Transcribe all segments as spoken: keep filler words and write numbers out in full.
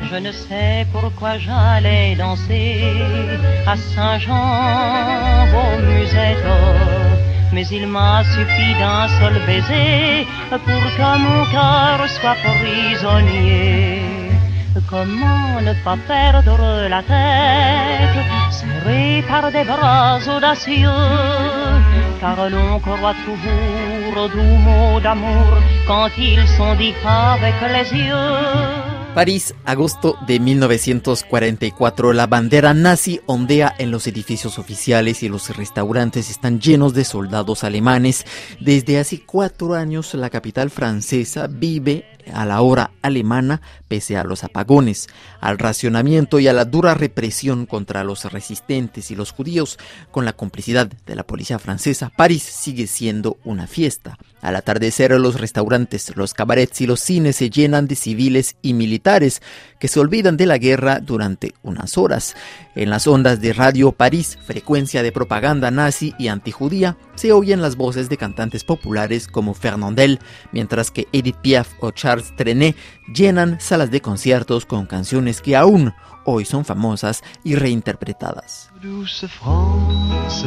Je ne sais pourquoi j'allais danser à Saint-Jean aux musettes, mais il m'a suffi d'un seul baiser pour que mon cœur soit prisonnier. Comment ne pas perdre la tête, serré par des bras audacieux, car l'on croit toujours aux doux mots d'amour quand ils sont dits avec les yeux. París, agosto de mil novecientos cuarenta y cuatro. La bandera nazi ondea en los edificios oficiales y los restaurantes están llenos de soldados alemanes. Desde hace cuatro años la capital francesa vive a la hora alemana pese a los apagones, al racionamiento y a la dura represión contra los resistentes y los judíos. Con la complicidad de la policía francesa, París sigue siendo una fiesta. Al atardecer, los restaurantes, los cabarets y los cines se llenan de civiles y militares que se olvidan de la guerra durante unas horas. En las ondas de Radio París, frecuencia de propaganda nazi y antijudía, se oyen las voces de cantantes populares como Fernandel, mientras que Edith Piaf o Charles Trenet llenan salas de conciertos con canciones que aún hoy son famosas y reinterpretadas. Douce France,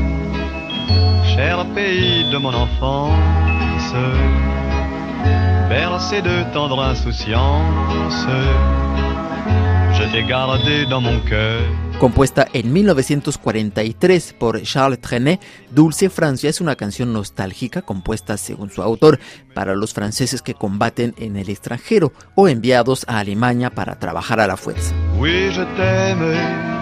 cher pays de mon enfance, bercé de tendre insouciance, je t'ai gardé dans mon cœur. Compuesta en mil novecientos cuarenta y tres por Charles Trenet, Dulce Francia es una canción nostálgica compuesta, según su autor, para los franceses que combaten en el extranjero o enviados a Alemania para trabajar a la fuerza. Oui, je t'aime,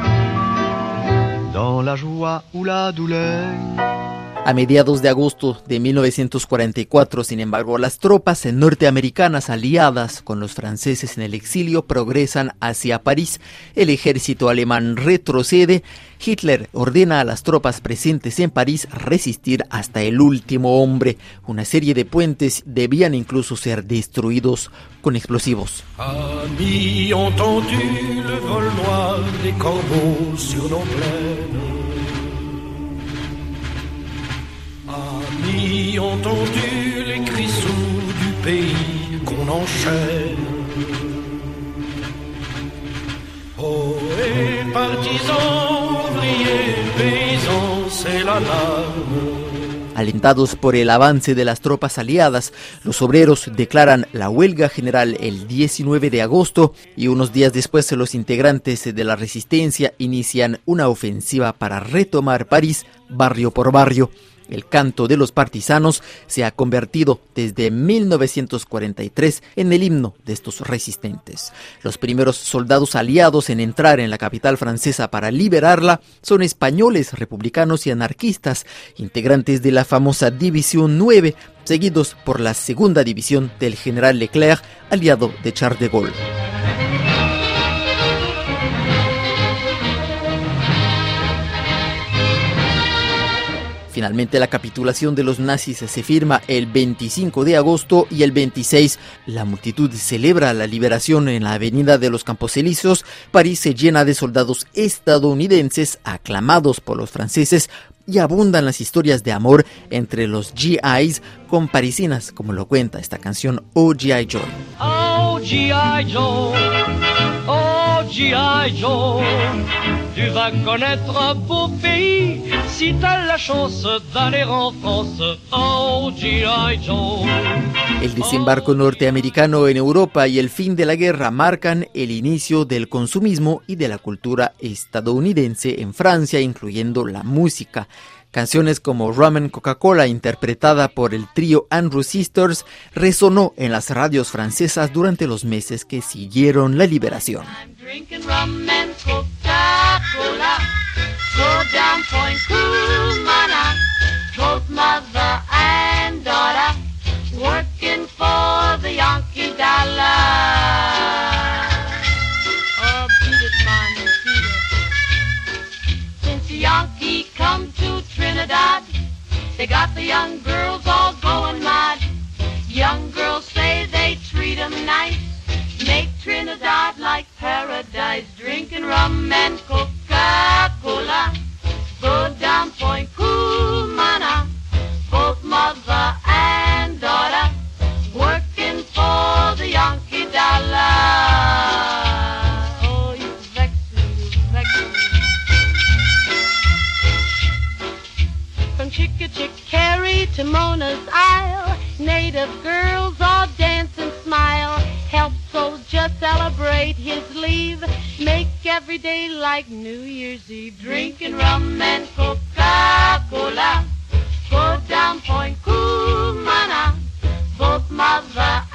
dans la joie ou la douleur. A mediados de agosto de mil novecientos cuarenta y cuatro, sin embargo, las tropas norteamericanas aliadas con los franceses en el exilio progresan hacia París. El ejército alemán retrocede. Hitler ordena a las tropas presentes en París resistir hasta el último hombre. Una serie de puentes debían incluso ser destruidos con explosivos. Amis, entendu le vol noir des corbeaux sur nos plaines. Amis, entendu les cris sourds du pays qu'on enchaîne. Poètes, partisans, ouvriers, paysans, c'est l'alarme. Alentados por el avance de las tropas aliadas, los obreros declaran la huelga general el diecinueve de agosto y unos días después los integrantes de la resistencia inician una ofensiva para retomar París barrio por barrio. El canto de los partisanos se ha convertido desde mil novecientos cuarenta y tres en el himno de estos resistentes. Los primeros soldados aliados en entrar en la capital francesa para liberarla son españoles, republicanos y anarquistas, integrantes de la famosa División nueve, seguidos por la segunda división del general Leclerc, aliado de Charles de Gaulle. Finalmente, la capitulación de los nazis se firma el veinticinco de agosto y el veintiséis la multitud celebra la liberación en la avenida de los Campos Elíseos. París se llena de soldados estadounidenses aclamados por los franceses y abundan las historias de amor entre los G Is con parisinas, como lo cuenta esta canción Oh G I Joe. Oh G I Joe, oh G I Joe, tu vas connaître un beau pays si t'as la chance d'aller en France. Oh G I Joe. El desembarco norteamericano en Europa y el fin de la guerra marcan el inicio del consumismo y de la cultura estadounidense en Francia, incluyendo la música. Canciones como Rum and Coca-Cola, interpretada por el trío Andrew Sisters, resonó en las radios francesas durante los meses que siguieron la liberación. They got the young girls all going mad. Young girls say they treat 'em nice, make Trinidad like paradise. Drinking rum and Coca-Cola, go down Point Cumana, both mother and daughter, working for the Yankee dollar. Corona aisle. Native girls all dance and smile. Help soldier celebrate his leave. Make every day like New Year's Eve. Drinking rum and Coca-Cola. Go down Point Cumana. Both mother